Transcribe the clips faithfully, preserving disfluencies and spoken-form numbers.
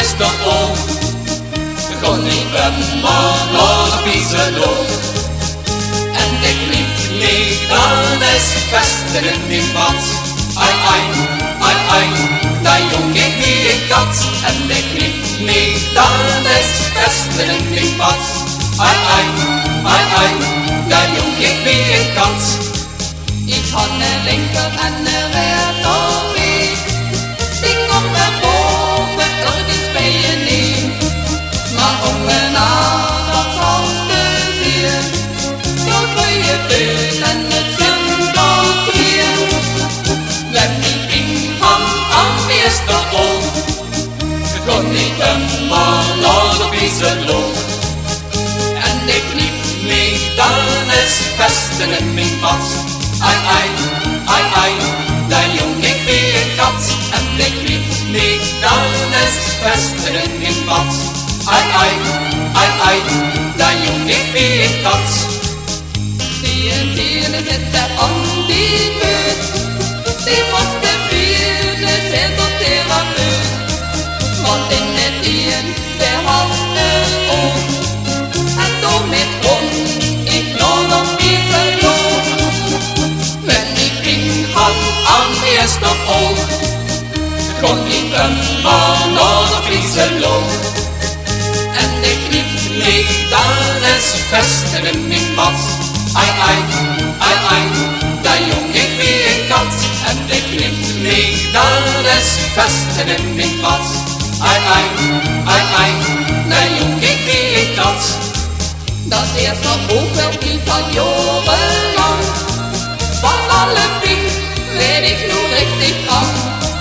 eerste oog. Kon niet maar naar Pieseloog. En ik liep mee dan is vesten in mijn bad. Ai ai, ai ai, daar jong ik wie een kat. En ik liep mee dan is vesten in mijn bad. Ai ai, ai ai, daar jong ik wie een kat. Ik had een linker en een rechterweg. Die kom naar boven, ergens bij je neer. Maar ongenaar, dat was te zeer. Door goeie veut en het zindert weer. Let niet in hand aan eerste oog. Kon niet maar naar de Pieseloog. En ik liep mee, dan is vesten in mijn bad. Ai ai, ai ai, daar jong ik wie een kat. En ik liep mee, dan is vesten in mijn bad. Ai ai, ai ai, daar jong ik wie een kat. Die en die zit er aan die veut. Die was de vierde zendeltherapeut. Want in het een, der had een oog. En door met hond, ik nog nog Pieseloog. Wenn ik in had aan eerste oog. Kon niet maar naar de Pieseloog. En ik liep mee, dan is vesten in mijn bad. Ai ai, ai ai, daar jong ik wie een kat. En ik liep mee, dan is vesten in mijn bad. Ai ai, ai ai, daar jong ik wie een kat. Dat eerste oog werd niet al jarenlang. Van alle pink werd ik nu richtig krank.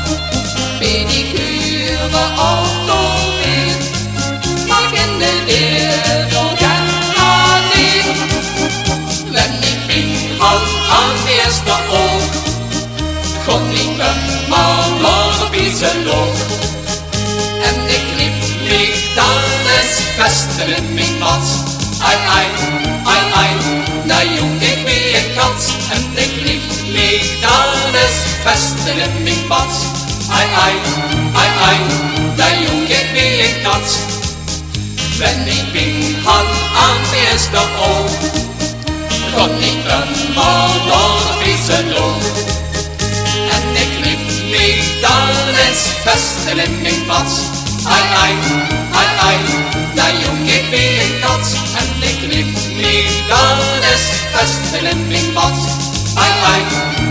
Pedicure, orthopeed, maar kende de doorgaan niet. Wenn ik in had aan eerste oog. Kon niet maar naar de Pieseloog. En ik liep mee, dan is vesten in mijn bad. Ai ai, ai ai, daar jong ik wie een kat. En ik liep mee, dan is vesten in mijn bad. Ai ai, ai ai, daar jong ik wie een kat. Wenn ik in had aan eerste oog. Kon niet maar naar de Pieseloog. En ik liep mee, dan is vesten in mijn bad. Ai ai, ai ai, daar jong ik wie een kat. En ik liep mee, dan is vesten in mijn bad. Ai ai.